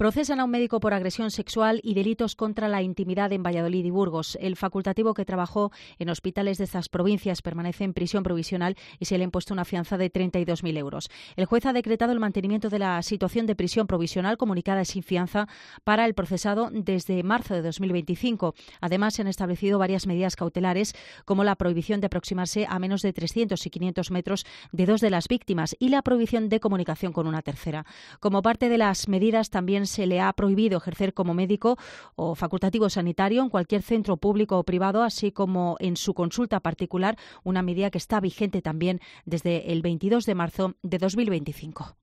Procesan a un médico por agresión sexual y delitos contra la intimidad en Valladolid y Burgos. El facultativo que trabajó en hospitales de estas provincias permanece en prisión provisional y se le ha impuesto una fianza de 32.000 euros. El juez ha decretado el mantenimiento de la situación de prisión provisional comunicada sin fianza para el procesado desde marzo de 2025. Además, se han establecido varias medidas cautelares, como la prohibición de aproximarse a menos de 300 y 500 metros de dos de las víctimas y la prohibición de comunicación con una tercera. Como parte de las medidas, también se le ha prohibido ejercer como médico o facultativo sanitario en cualquier centro público o privado, así como en su consulta particular, una medida que está vigente también desde el 22 de marzo de 2025.